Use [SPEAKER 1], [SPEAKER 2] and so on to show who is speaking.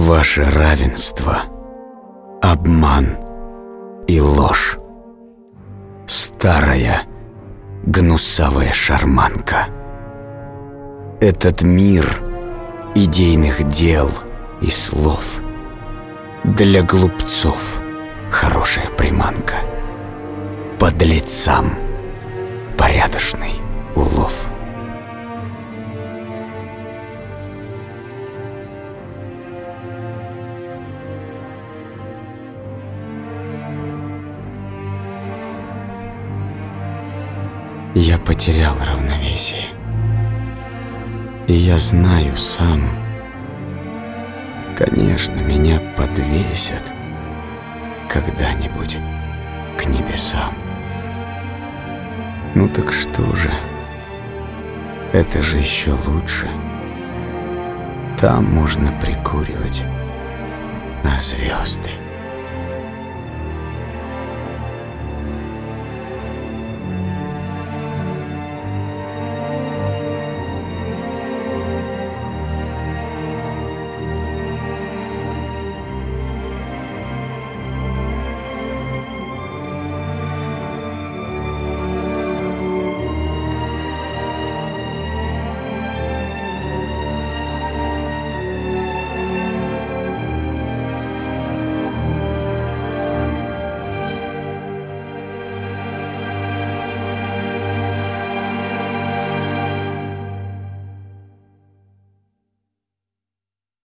[SPEAKER 1] Ваше равенство — обман и ложь. Старая, гнусавая шарманка. Этот мир идейных дел и слов для глупцов хорошая приманка, подлецам порядочный улов. Я потерял равновесие, и я знаю сам, конечно, меня подвесят когда-нибудь к небесам. Ну так что же, это же еще лучше. Там можно прикуривать, а звезды